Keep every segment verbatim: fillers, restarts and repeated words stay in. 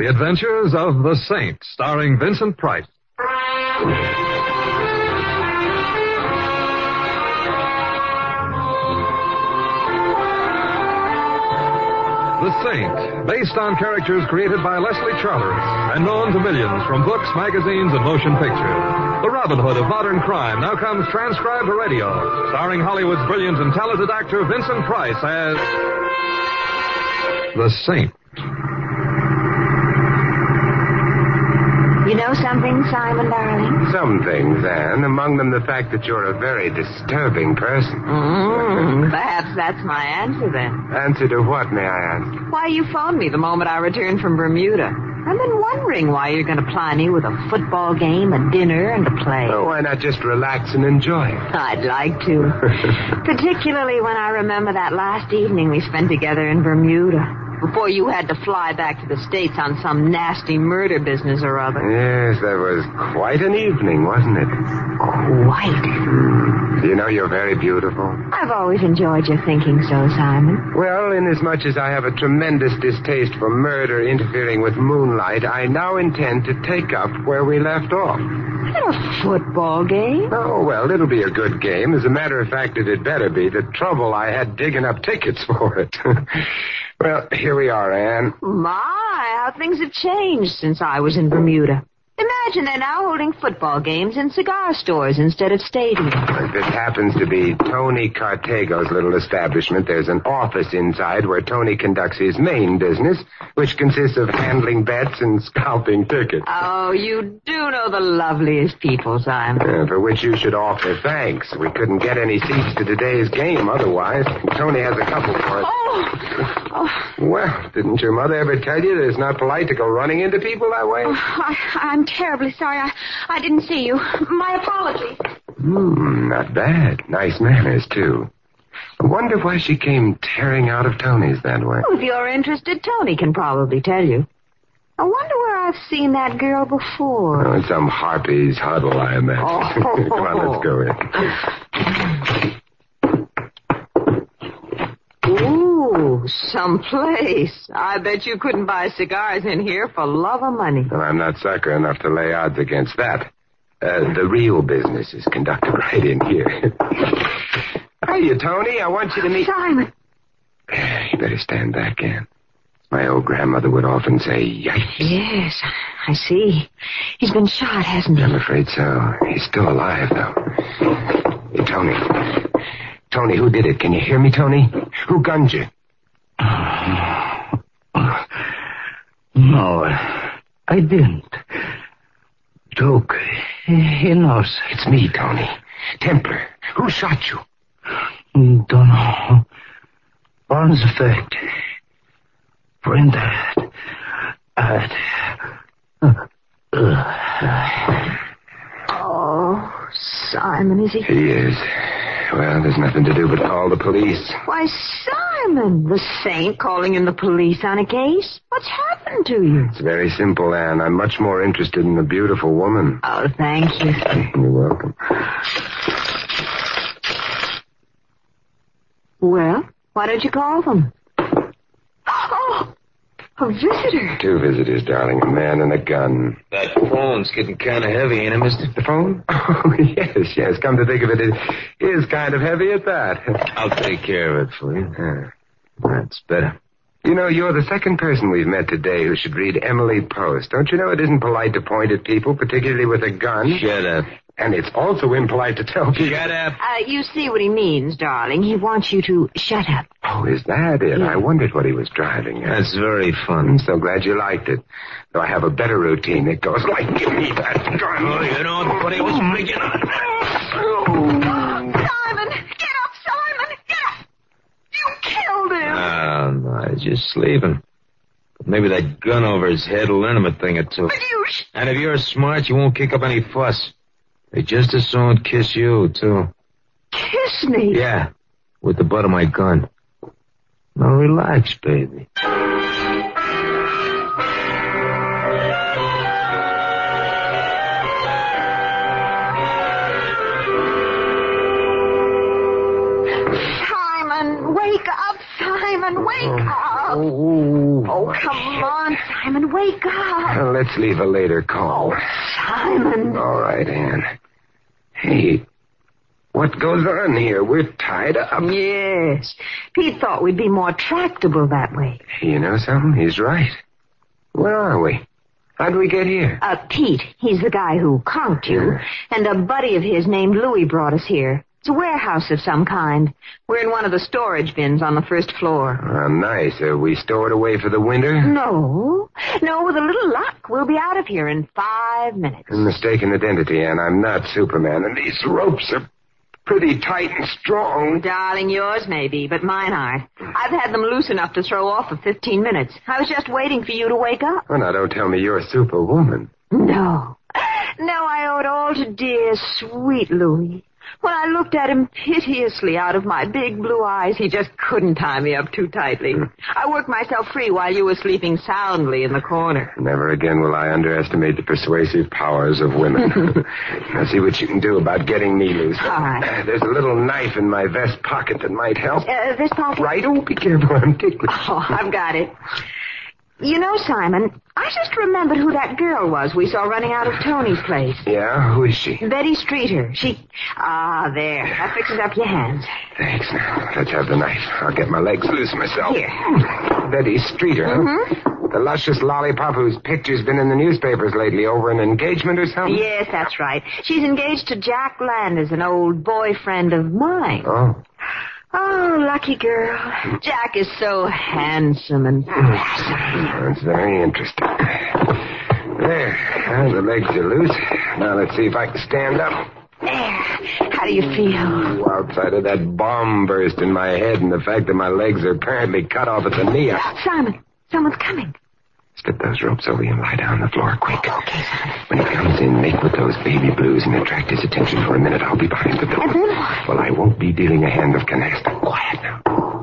The Adventures of the Saint, starring Vincent Price. The Saint, based on characters created by Leslie Charteris and known to millions from books, magazines, and motion pictures. The Robin Hood of modern crime now comes transcribed to radio, starring Hollywood's brilliant and talented actor Vincent Price as The Saint. You know something, Simon, darling? Some things, Anne. Among them the fact that you're a very disturbing person. Mm, perhaps that's my answer, then. Answer to what, may I ask? Why you phoned me the moment I returned from Bermuda. I've been wondering why you're going to ply me with a football game, a dinner, and a play. Oh, why not just relax and enjoy it? I'd like to. Particularly when I remember that last evening we spent together in Bermuda. Before you had to fly back to the States on some nasty murder business or other. Yes, that was quite an evening, wasn't it? Quite. Mm. You know, you're very beautiful. I've always enjoyed your thinking so, Simon. Well, inasmuch as I have a tremendous distaste for murder interfering with moonlight, I now intend to take up where we left off. At a football game? Oh, well, it'll be a good game. As a matter of fact, it had better be. The trouble I had digging up tickets for it. Well, here we are, Anne. My, how things have changed since I was in Bermuda. Imagine they're now holding football games in cigar stores instead of stadiums. If it happens to be Tony Cartago's little establishment, there's an office inside where Tony conducts his main business, which consists of handling bets and scalping tickets. Oh, you do know the loveliest people, Simon. Uh, for which you should offer thanks. We couldn't get any seats to today's game otherwise. Tony has a couple for us. Oh! oh. Well, didn't your mother ever tell you that it's not polite to go running into people that way? Oh, I, I'm terribly sorry. I, I didn't see you. My apologies. Hmm, not bad. Nice manners, too. I wonder why she came tearing out of Tony's that way. Well, if you're interested, Tony can probably tell you. I wonder where I've seen that girl before. Oh, in some harpy's huddle, I imagine. Oh. Come on, let's go in. Ooh, someplace. I bet you couldn't buy cigars in here for love or money. Well, I'm not sucker enough to lay odds against that. Uh, the real business is conducted right in here. Hiya, Tony. I want you to meet... Simon. You better stand back, Anne. My old grandmother would often say, yikes. Yes, I see. He's been shot, hasn't he? I'm afraid so. He's still alive, though. Hey, Tony. Tony, who did it? Can you hear me, Tony? Who gunned you? No, I didn't. Duke, he knows. It's me, Tony. Templar. Who shot you? Don't know. Barnes effect. Friend dad. Uh, uh, oh, Simon, is he? He is. Well, there's nothing to do but call the police. Why, Simon, the Saint calling in the police on a case? What's happened to you? It's very simple, Anne. I'm much more interested in the beautiful woman. Oh, thank you. You're welcome. Well, why don't you call them? Oh, a visitor. Two visitors, darling. A man and a gun. That phone's getting kind of heavy, ain't it, mister? The phone? Oh, yes, yes. Come to think of it, it is kind of heavy at that. I'll take care of it for you. Yeah. That's better. You know, you're the second person we've met today who should read Emily Post. Don't you know it isn't polite to point at people, particularly with a gun? Shut up. And it's also impolite to tell people... Shut up. Uh, you see what he means, darling. He wants you to shut up. Oh, is that it? Yeah. I wondered what he was driving at. That's very fun. I'm so glad you liked it. Though I have a better routine. It goes like, give me that gun. Oh, you know what he was making on. Simon, get up, Simon, get up. You killed him. Oh, no, he's just sleeping. But maybe that gun over his head will learn him a thing or two. But you... Sh- and if you're smart, you won't kick up any fuss. They just as soon kiss you, too. Kiss me? Yeah, with the butt of my gun. Now relax, baby. Simon, wake up, Simon, wake up. up. Oh, Oh, come on, Simon. Wake up. Well, let's leave a later call. Simon. All right, Ann. Hey, what goes on here? We're tied up. Yes. Pete thought we'd be more tractable that way. You know something? He's right. Where are we? How'd we get here? Uh, Pete, he's the guy who conked you. Yeah. And a buddy of his named Louis brought us here. It's a warehouse of some kind. We're in one of the storage bins on the first floor. Oh, nice. Are we stored away for the winter? No. No, with a little luck, we'll be out of here in five minutes. Mistaken identity, Ann. I'm not Superman, and these ropes are pretty tight and strong. Darling, yours may be, but mine aren't. I've had them loose enough to throw off for fifteen minutes. I was just waiting for you to wake up. Well, now, don't tell me you're Superwoman. No. No, I owe it all to dear, sweet Louis. When I looked at him piteously out of my big blue eyes, he just couldn't tie me up too tightly. I worked myself free while you were sleeping soundly in the corner. Never again will I underestimate the persuasive powers of women. Now, see what you can do about getting me loose. All right. Uh, there's a little knife in my vest pocket that might help. Uh, this pocket? Right? Oh, be careful. I'm ticklish. Oh, I've got it. You know, Simon, I just remembered who that girl was we saw running out of Tony's place. Yeah? Who is she? Betty Streeter. She... Ah, there. That fixes up your hands. Thanks. Now, let's have the knife. I'll get my legs loose myself. Here. Betty Streeter, huh? Mm-hmm. The luscious lollipop whose picture's been in the newspapers lately over an engagement or something? Yes, that's right. She's engaged to Jack Landers, an old boyfriend of mine. Oh. Oh, lucky girl. Jack is so handsome and fascinating. That's very interesting. There. Now the legs are loose. Now let's see if I can stand up. There. How do you feel? Ooh, outside of that bomb burst in my head and the fact that my legs are apparently cut off at the knee. I... Simon, someone's coming. Slip those ropes over you and lie down on the floor quick. Okay, Simon. When he comes in, make with those baby blues and attract his attention for a minute. I'll be behind the door. And then what? Well, I won't be dealing a hand of canasta. Quiet now.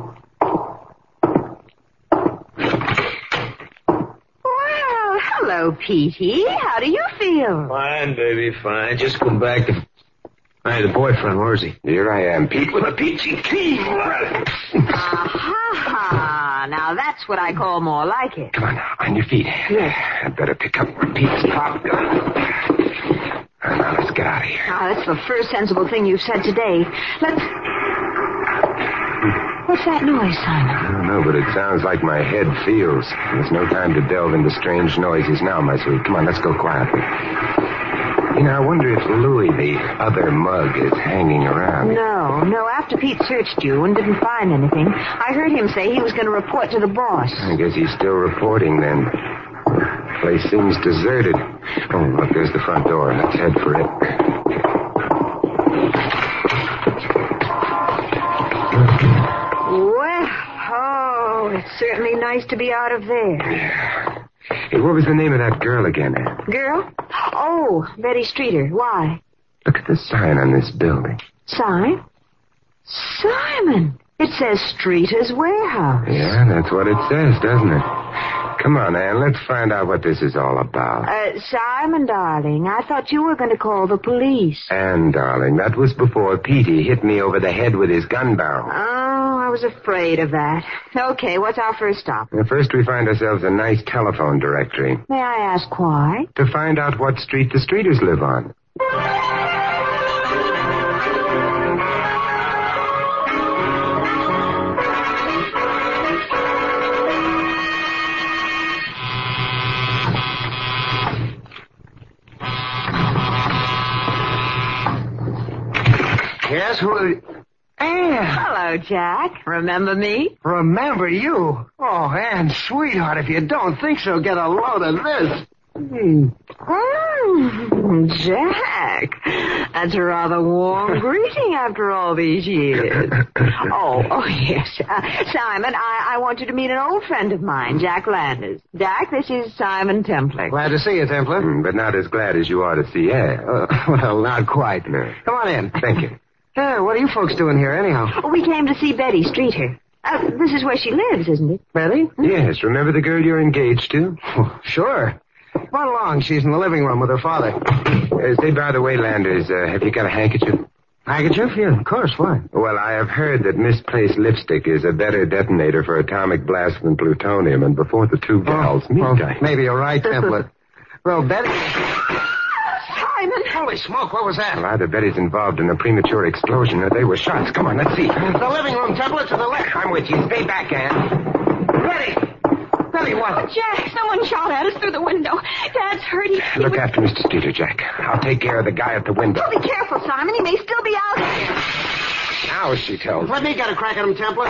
Well, hello, Petey. How do you feel? Fine, baby, fine. Just come back to... Hey, the boyfriend, where is he? Here I am, Pete, with a peachy key. Aha! Now that's what I call more like it. Come on now, on your feet. Yes. I'd better pick up Pete's pop gun. Now, let's get out of here. Now, that's the first sensible thing you've said today. Let's... What's that noise, Simon? I don't know, but it sounds like my head feels. There's no time to delve into strange noises now, my sweet. Come on, let's go quietly. You know, I wonder if Louis, the other mug, is hanging around. No, no. After Pete searched you and didn't find anything, I heard him say he was going to report to the boss. I guess he's still reporting, then. The place seems deserted. Oh, look, there's the front door. Let's head for it. Well, oh, it's certainly nice to be out of there. Yeah. Hey, what was the name of that girl again, Ann? Girl? Oh, Betty Streeter. Why? Look at the sign on this building. Sign? Simon, it says Streeter's Warehouse. Yeah, that's what it says, doesn't it? Come on, Ann, let's find out what this is all about. Uh, Simon, darling, I thought you were going to call the police. Ann, darling, that was before Petey hit me over the head with his gun barrel. Oh, I was afraid of that. Okay, what's our first stop? Now, first we find ourselves a nice telephone directory May I ask why? to find out what street the Streeters live on. Yes, who... Ann! Hello, Jack. Remember me? Remember you? Oh, Ann, sweetheart, if you don't think so, get a load of this. Mm. Mm, Jack, that's a rather warm greeting after all these years. Oh, oh yes. Uh, Simon, I, I want you to meet an old friend of mine, Jack Landers. Jack, this is Simon Templer. Glad to see you, Templar. Mm, but not as glad as you are to see Ann. Uh, well, not quite. No. Come on in. Thank you. Yeah, what are you folks doing here, anyhow? Oh, we came to see Betty Streeter. Uh, this is where she lives, isn't it? Betty? Yes, remember the girl you're engaged to? Oh, sure. Come on along. She's in the living room with her father. Uh, say, by the way, Landers, uh, have you got a handkerchief? Handkerchief? Yeah, of course. Why? Well, I have heard that misplaced lipstick is a better detonator for atomic blast than plutonium, and before the two gals oh, meet, well, I... maybe you're right, Templar. Well, Betty... Simon! Holy smoke, what was that? Well, either Betty's involved in a premature explosion or they were shots. Come on, let's see. The living room, Templar, to the left. I'm with you. Stay back, Ann. Betty! Betty, what? Oh, Jack, someone shot at us through the window. Dad's hurt. He, he Look was... after Mister Streeter, Jack. I'll take care of the guy at the window. Oh, be careful, Simon. He may still be out here. Now, she tells. Let me get a crack at him, Templar.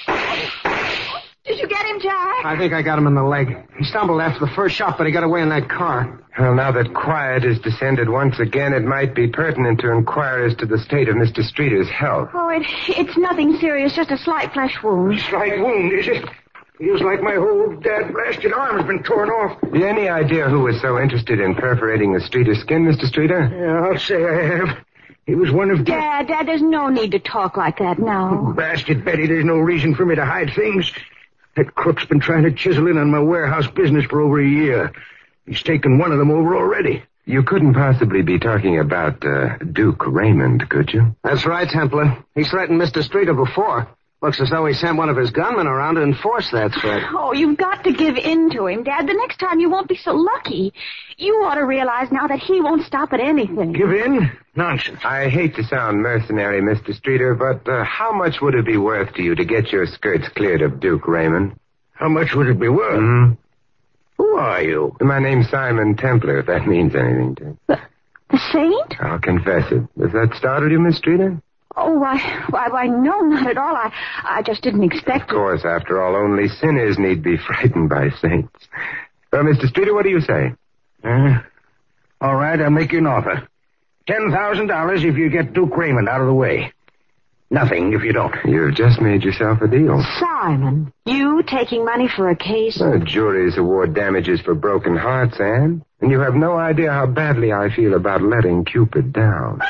Did you get him, Jack? I think I got him in the leg. He stumbled after the first shot, but he got away in that car. Well, now that quiet has descended once again, it might be pertinent to inquire as to the state of Mister Streeter's health. Oh, it, it's nothing serious, just a slight flesh wound. Slight wound, is it? Feels like my whole dad-blasted arm's been torn off. You any idea who was so interested in perforating the Streeter skin, Mister Streeter? Yeah, I'll say I have. He was one of... Dad, Dad, there's no need to talk like that now. Bastard, Betty, there's no reason for me to hide things. That crook's been trying to chisel in on my warehouse business for over a year. He's taken one of them over already. You couldn't possibly be talking about uh, Duke Raymond, could you? That's right, Templar. He threatened Mister Streeter before. Looks as though he sent one of his gunmen around to enforce that threat. Oh, you've got to give in to him, Dad. The next time you won't be so lucky. You ought to realize now that he won't stop at anything. Give in? Nonsense. I hate to sound mercenary, Mister Streeter, but uh, how much would it be worth to you to get your skirts cleared of Duke Raymond? How much would it be worth? Mm-hmm. Who are you? My name's Simon Templar, if that means anything to you. The, the saint? I'll confess it. Does that startle you, Miss Streeter? Oh, why, why, why, no, not at all. I, I just didn't expect Of course, after all, only sinners need be frightened by saints. Well, Mister Streeter, what do you say? Uh, all right, I'll make you an offer. Ten thousand dollars if you get Duke Raymond out of the way. Nothing if you don't. You've just made yourself a deal. Simon, you taking money for a case? The juries award damages for broken hearts, Anne. And you have no idea how badly I feel about letting Cupid down.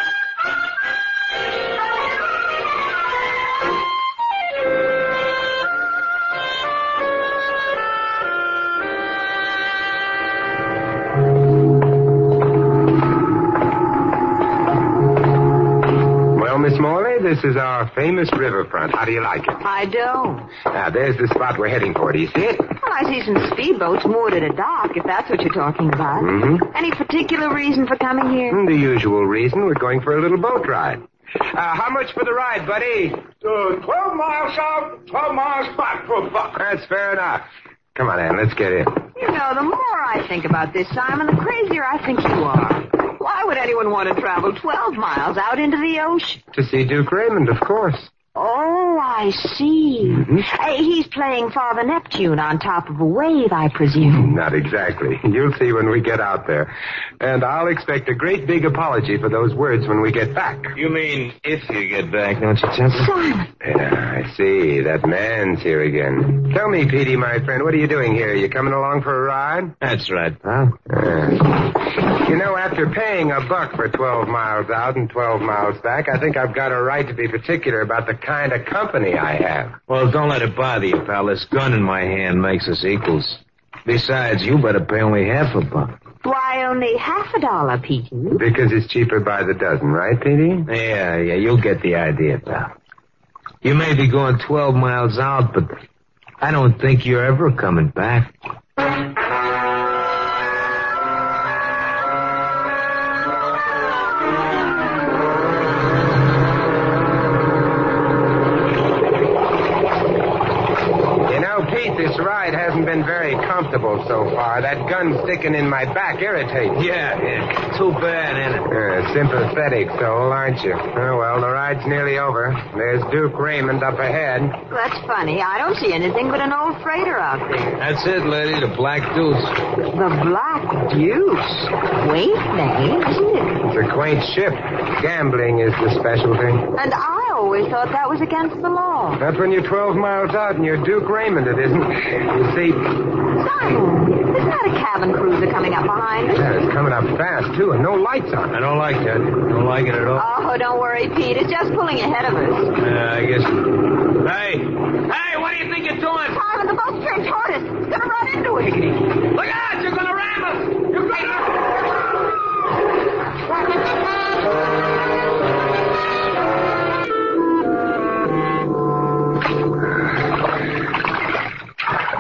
Miss Morley, this is our famous riverfront. How do you like it? I don't. Now, there's the spot we're heading for. Do you see it? Well, I see some speedboats moored at a dock, if that's what you're talking about. Mm-hmm. Any particular reason for coming here? The usual reason. We're going for a little boat ride. Uh, how much for the ride, buddy? Uh, twelve miles south, twelve miles back for a buck. That's fair enough. Come on, Ann, let's get in. You know, the more I think about this, Simon, the crazier I think you are. Why would anyone want to travel twelve miles out into the ocean? To see Duke Raymond, of course. Oh, I see. Mm-hmm. Hey, he's playing Father Neptune on top of a wave, I presume. Not exactly. You'll see when we get out there. And I'll expect a great big apology for those words when we get back. You mean if you get back, don't you, Templar? Simon. Yeah, I see. That man's here again. Tell me, Petey, my friend, what are you doing here? You coming along for a ride? That's right, pal. Uh, you know, after paying a buck for twelve miles out and twelve miles back, I think I've got a right to be particular about the kind of company I have. Well, don't let it bother you, pal. This gun in my hand makes us equals. Besides, you better pay only half a buck. Why only half a dollar, Petey? Because it's cheaper by the dozen, right, Petey? Yeah, yeah, you'll get the idea, pal. You may be going twelve miles out, but I don't think you're ever coming back. This ride hasn't been very comfortable so far. That gun sticking in my back irritates. Yeah, yeah. Too bad, ain't it? Uh, sympathetic soul, aren't you? Oh, well, the ride's nearly over. There's Duke Raymond up ahead. That's funny. I don't see anything but an old freighter out there. That's it, lady, the Black Deuce. The Black Deuce. Quaint name, isn't it? It's a quaint ship. Gambling is the specialty. And I always thought that was against the law. Not when you're twelve miles out and you're Duke Raymond, it isn't. You see... Simon, isn't that a cabin cruiser coming up behind us? Yeah, it's coming up fast, too, and no lights on. I don't like that. Don't like it at all. Oh, don't worry, Pete. It's just pulling ahead of us. Yeah, I guess... Hey! Hey, what do you think you're doing? Simon, the boat's straight toward us. It's going to run into us. Look out! You're going to ram us! You're going to...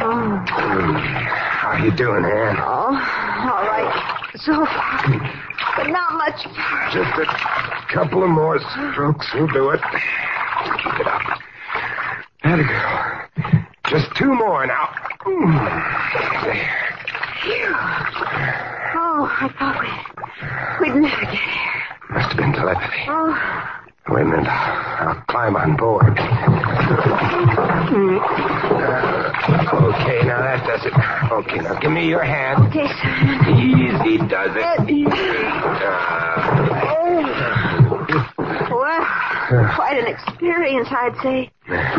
Oh. How you doing, Ann? Oh, all right. So far. But not much farther. Just a couple of more strokes will do it. Keep it up. There go. Just two more now. There. Phew. Oh, I thought we'd, we'd never get here. Must have been telepathy. Oh. Wait a minute. I'll, I'll climb on board. Uh, okay, now that does it. Okay, now give me your hand. Okay, Simon. Easy does it. Easy. Uh, Well, quite an experience, I'd say.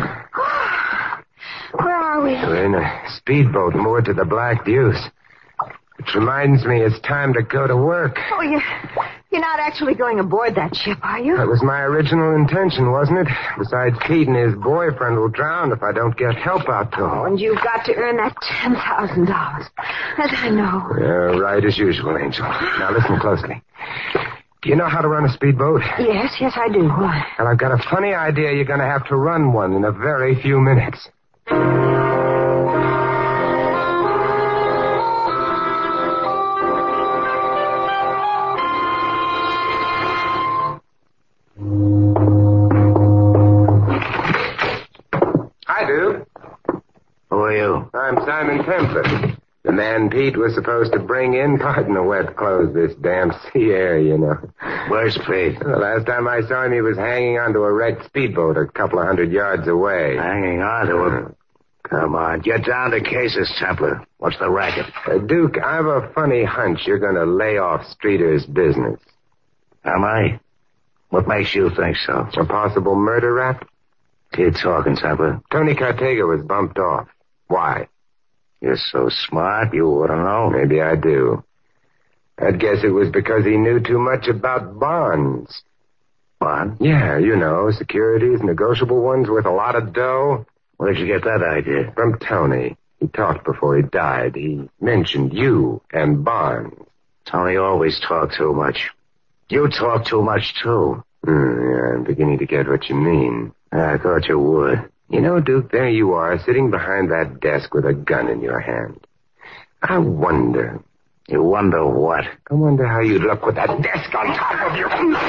Where are we? We're in a speedboat moored to the Black Deuce. Which reminds me it's time to go to work. Oh, you, you're not actually going aboard that ship, are you? That was my original intention, wasn't it? Besides, Pete and his boyfriend will drown if I don't get help out to Oh, them. and you've got to earn that ten thousand dollars. As I know. Yeah, right as usual, Angel. Now listen closely. Do you know how to run a speedboat? Yes, yes, I do. Why? Well, I've got a funny idea you're going to have to run one in a very few minutes. Hi, Duke. Who are you? I'm Simon Templer. The man Pete was supposed to bring in. Pardon the wet clothes, this damn sea air, you know. Where's Pete? The last time I saw him, he was hanging onto a wrecked speedboat a couple of hundred yards away. Hanging on to him. Come on, get down to cases, Templar. What's the racket? Uh, Duke, I've a funny hunch you're going to lay off Streeter's business. Am I? What makes you think so? A possible murder rap? Keep talking, Templar. Tony Cartega was bumped off. Why? You're so smart, you ought to know. Maybe I do. I'd guess it was because he knew too much about bonds. Bond? Yeah, you know, securities, negotiable ones worth a lot of dough. Where'd you get that idea? From Tony. He talked before he died. He mentioned you and bonds. Tony always talked too much. You talk too much, too. Mm, yeah, I'm beginning to get what you mean. I thought you would. You know, Duke, there you are, sitting behind that desk with a gun in your hand. I wonder. You wonder what? I wonder how you'd look with that desk on top of you.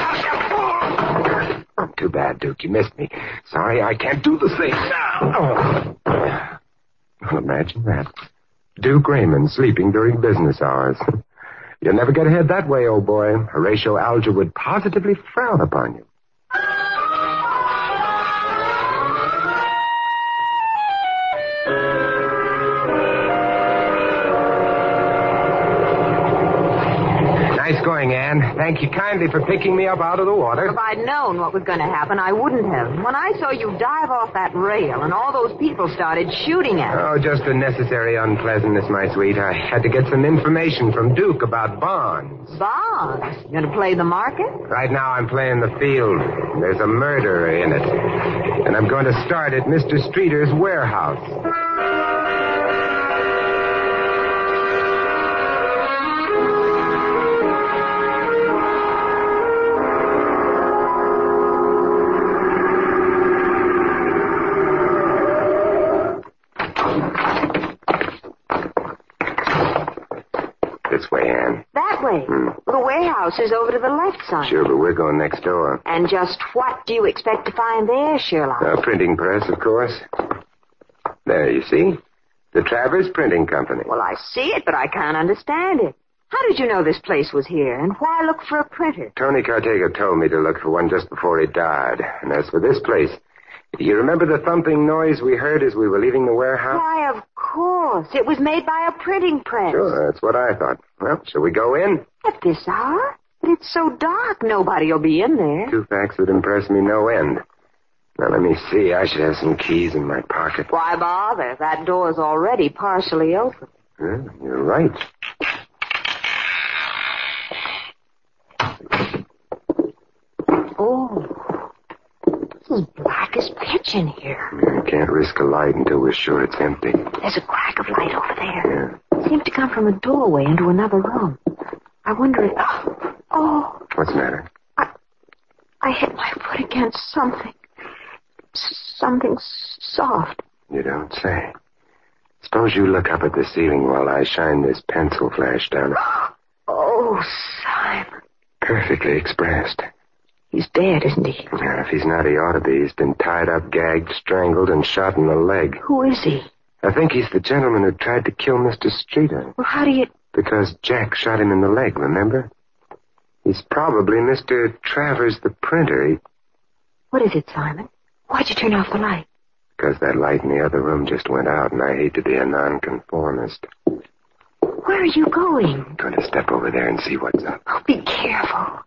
Oh, too bad, Duke. You missed me. Sorry, I can't do the thing now. Oh. Well, imagine that. Duke Raymond sleeping during business hours. You'll never get ahead that way, old boy. Horatio Alger would positively frown upon you. Nice going, Ann. Thank you kindly for picking me up out of the water. If I'd known what was going to happen, I wouldn't have. When I saw you dive off that rail and all those people started shooting at Oh, just a necessary unpleasantness, my sweet. I had to get some information from Duke about bonds. bonds, you going to play the market? Right now I'm playing the field. There's a murderer in it. And I'm going to start at Mister Streeter's warehouse. This way, Ann. That way. Hmm. The warehouse is over to the left side. Sure, but we're going next door. And just what do you expect to find there, Sherlock? A printing press, of course. There, you see? The Travers Printing Company. Well, I see it, but I can't understand it. How did you know this place was here, and why look for a printer? Tony Cartega told me to look for one just before he died. And as for this place, you remember the thumping noise we heard as we were leaving the warehouse? Why, of course. It was made by a printing press. Sure, that's what I thought. Well, shall we go in? At this hour? But it's so dark, nobody will be in there. Two facts that impress me no end. Now, let me see. I should have some keys in my pocket. Why bother? That door's already partially open. Huh, you're right. Oh, this is black as pitch in here. I can't risk a light until we're sure it's empty. There's a crack of light over there. Yeah. It seems to come from a doorway into another room. I wonder if... Oh, What's the matter? I, I hit my foot against something. S- something s- soft. You don't say. It's Suppose you look up at the ceiling while I shine this pencil flash down it. Oh, Simon. Perfectly expressed. He's dead, isn't he? Now, if he's not, he ought to be. He's been tied up, gagged, strangled, and shot in the leg. Who is he? I think he's the gentleman who tried to kill Mister Streeter. Well, how do you... Because Jack shot him in the leg, remember? He's probably Mister Travers the printer. He... What is it, Simon? Why'd you turn off the light? Because that light in the other room just went out, and I hate to be a nonconformist. Where are you going? I'm going to step over there and see what's up. Oh, be careful.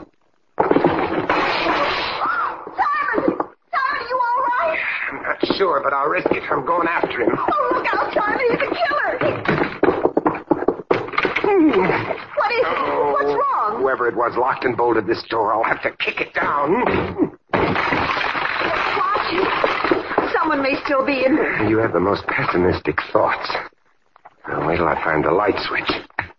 I'm not sure, but I'll risk it. I'm going after him. Oh, look out, Simon. He's a killer. What is it? Oh, What's wrong? Whoever it was locked and bolted this door. I'll have to kick it down. Watch it. Someone may still be in there. You have the most pessimistic thoughts. Now, wait till I find the light switch.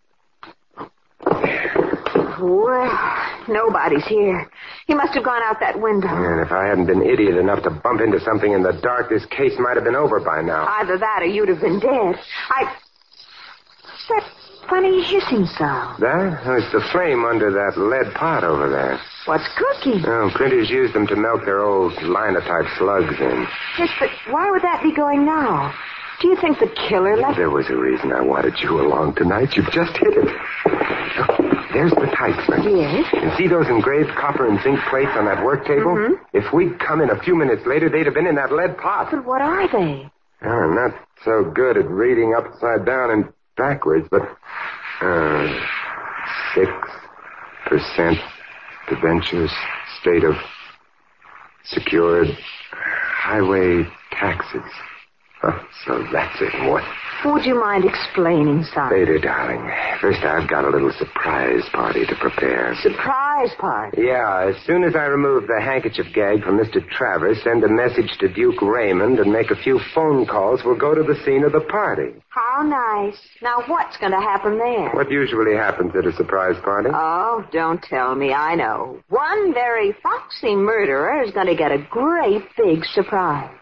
Well, nobody's here. He must have gone out that window. And if I hadn't been idiot enough to bump into something in the dark, this case might have been over by now. Either that or you'd have been dead. I... What's that funny hissing sound? That? Oh, it's the flame under that lead pot over there. What's cooking? Oh, printers use them to melt their old linotype slugs in. Yes, but why would that be going now? Do you think the killer left... There was a reason I wanted you along tonight. You've just hit it. There's the type print. Yes? And see those engraved copper and zinc plates on that work table? Mm-hmm. If we'd come in a few minutes later, they'd have been in that lead pot. But what are they? Oh, I'm not so good at reading upside down and backwards, but... Uh, six percent debentures, state of secured highway taxes. Oh, so that's it. What? Would you mind explaining, Simon? Later, darling. First, I've got a little surprise party to prepare. Surprise party? Yeah, as soon as I remove the handkerchief gag from Mister Travers, send a message to Duke Raymond and make a few phone calls, we'll go to the scene of the party. How nice. Now, what's going to happen there? What usually happens at a surprise party? Oh, don't tell me. I know. One very foxy murderer is going to get a great big surprise.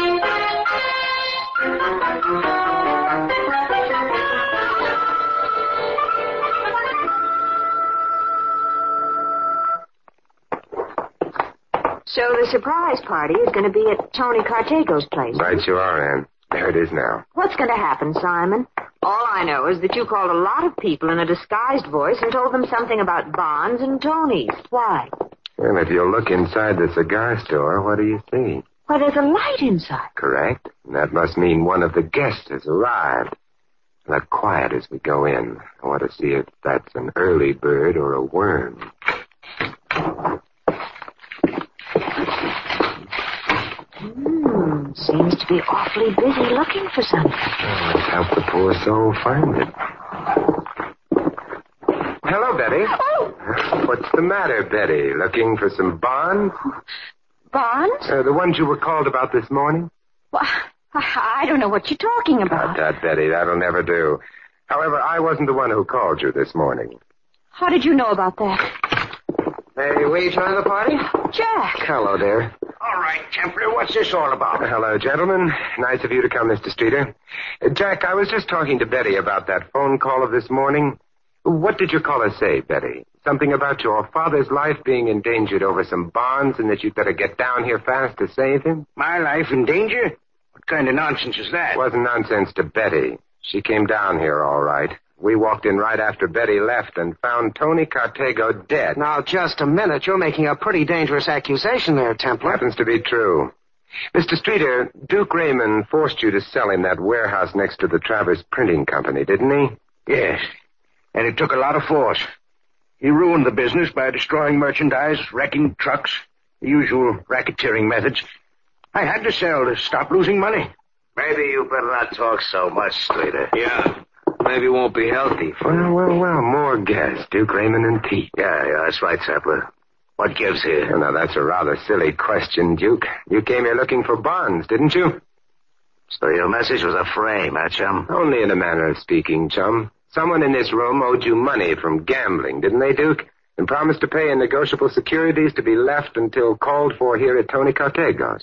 So the surprise party is going to be at Tony Cartago's place. Right you are, Ann. There it is now. What's going to happen, Simon? All I know is that you called a lot of people in a disguised voice and told them something about Bonds and Tony's. Why? Well, if you'll look inside the cigar store, what do you see? Why, there's a light inside. Correct. And that must mean one of the guests has arrived. Look quiet as we go in. I want to see if that's an early bird or a worm. Hmm, seems to be awfully busy looking for something. Oh, let's help the poor soul find it. Hello, Betty. Oh! What's the matter, Betty? Looking for some bonds? Bonds? Uh, the ones you were called about this morning? Well, I, I don't know what you're talking about. Not that, Betty. That'll never do. However, I wasn't the one who called you this morning. How did you know about that? Hey, will you join the party? Jack. Hello there. All right, Templar, what's this all about? Hello, gentlemen. Nice of you to come, Mister Streeter. Uh, Jack, I was just talking to Betty about that phone call of this morning. What did your caller say, Betty? Something about your father's life being endangered over some bonds and that you'd better get down here fast to save him? My life in danger? What kind of nonsense is that? It wasn't nonsense to Betty. She came down here all right. We walked in right after Betty left and found Tony Cartago dead. Now, just a minute. You're making a pretty dangerous accusation there, Templar. Happens to be true. Mister Streeter, Duke Raymond forced you to sell him that warehouse next to the Travers Printing Company, didn't he? Yes, and it took a lot of force. He ruined the business by destroying merchandise, wrecking trucks, the usual racketeering methods. I had to sell to stop losing money. Maybe you better not talk so much, Streeter. Yeah. Maybe it won't be healthy for Well, well, well, more gas. Duke Raymond and Pete. Yeah, yeah, that's right, Templar. What gives here? Well, now, that's a rather silly question, Duke. You came here looking for bonds, didn't you? So your message was a frame, huh, chum? Only in a manner of speaking, chum. Someone in this room owed you money from gambling, didn't they, Duke? And promised to pay in negotiable securities to be left until called for here at Tony Cartago's.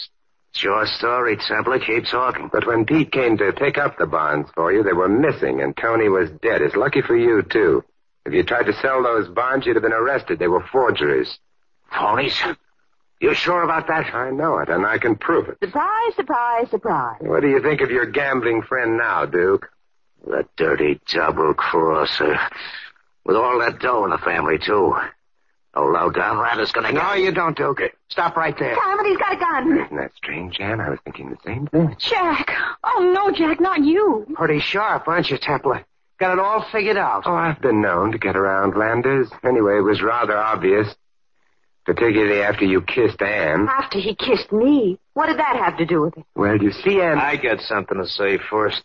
It's your story, Templar. Keep talking. But when Pete came to pick up the bonds for you, they were missing, and Tony was dead. It's lucky for you, too. If you tried to sell those bonds, you'd have been arrested. They were forgeries. Phonies? You sure about that? I know it, and I can prove it. Surprise, surprise, surprise. What do you think of your gambling friend now, Duke? The dirty double-crosser. With all that dough in the family, too. No low-down rat is gonna get... No, you don't, Duke. Stop right there. Simon, he's got a gun. Isn't that strange, Ann? I was thinking the same thing. Jack. Oh, no, Jack, not you. Pretty sharp, aren't you, Templar? Got it all figured out. Oh, I've been known to get around Landers. Anyway, it was rather obvious. Particularly after you kissed Ann. After he kissed me. What did that have to do with it? Well, you see, Ann... I got something to say first.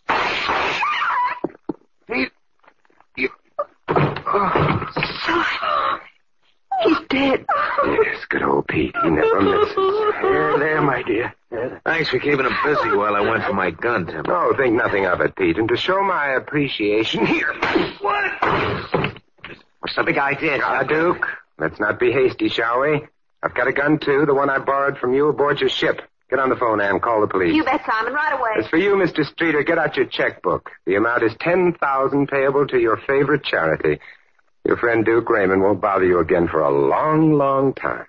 Pete, you... Simon. He's dead. Yes, good old Pete. He never misses. There, there, my dear. There. Thanks for keeping him busy while I went for my gun, Tim. Oh, think nothing of it, Pete. And to show my appreciation here... What? What's the big idea, Ah, Duke, let's not be hasty, shall we? I've got a gun, too, the one I borrowed from you aboard your ship. Get on the phone, Ann. Call the police. You bet, Simon, right away. As for you, Mister Streeter, get out your checkbook. The amount is ten thousand dollars payable to your favorite charity. Your friend Duke Raymond won't bother you again for a long, long time.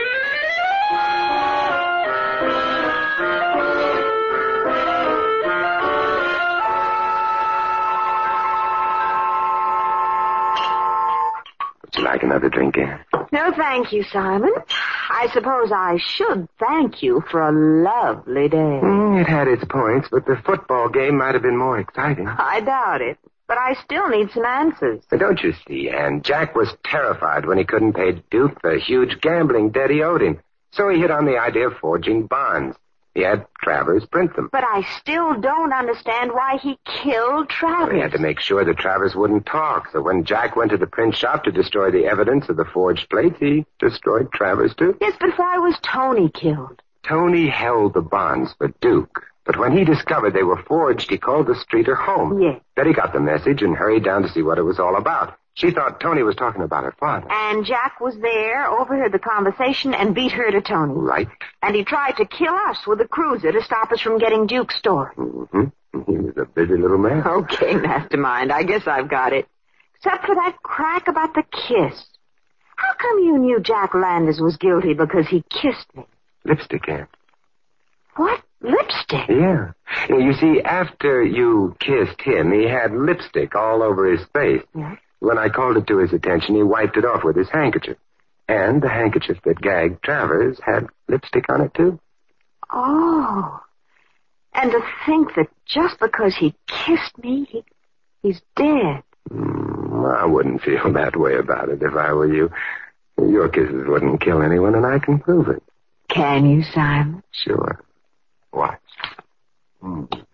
Would you like another drink, Ann? No, thank you, Simon. I suppose I should thank you for a lovely day. Mm, it had its points, but the football game might have been more exciting. I doubt it. But I still need some answers. But don't you see, Ann? Jack was terrified when he couldn't pay Duke the huge gambling debt he owed him. So he hit on the idea of forging bonds. He had Travers print them. But I still don't understand why he killed Travers. He had to make sure that Travers wouldn't talk. So when Jack went to the print shop to destroy the evidence of the forged plates, he destroyed Travers, too. Yes, but why was Tony killed? Tony held the bonds for Duke. But when he discovered they were forged, he called the Streeter home. Yes. Betty got the message and hurried down to see what it was all about. She thought Tony was talking about her father. And Jack was there, overheard the conversation, and beat her to Tony. Right. And he tried to kill us with a cruiser to stop us from getting Duke's story. Mm-hmm. He was a busy little man. Okay, mastermind, I guess I've got it. Except for that crack about the kiss. How come you knew Jack Landers was guilty because he kissed me? Lipstick, Ann. What? Lipstick? Yeah. You see, after you kissed him, he had lipstick all over his face. Yeah. When I called it to his attention, he wiped it off with his handkerchief. And the handkerchief that gagged Travers had lipstick on it, too. Oh. And to think that just because he kissed me, he, he's dead. Mm, I wouldn't feel that way about it if I were you. Your kisses wouldn't kill anyone, and I can prove it. Can you, Simon? Sure. Watch. Mm.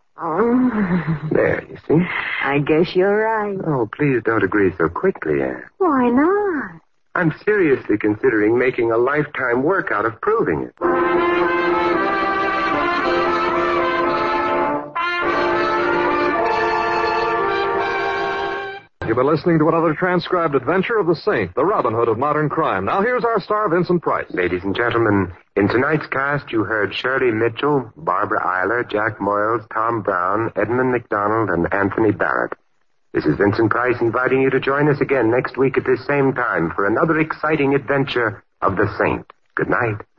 Oh. There, you see? I guess you're right. Oh, please don't agree so quickly, Ann. Why not? I'm seriously considering making a lifetime work out of proving it. You've been listening to another transcribed adventure of the Saint, the Robin Hood of modern crime. Now here's our star, Vincent Price. Ladies and gentlemen, in tonight's cast, you heard Shirley Mitchell, Barbara Eiler, Jack Moyles, Tom Brown, Edmund McDonald, and Anthony Barrett. This is Vincent Price inviting you to join us again next week at this same time for another exciting adventure of the Saint. Good night.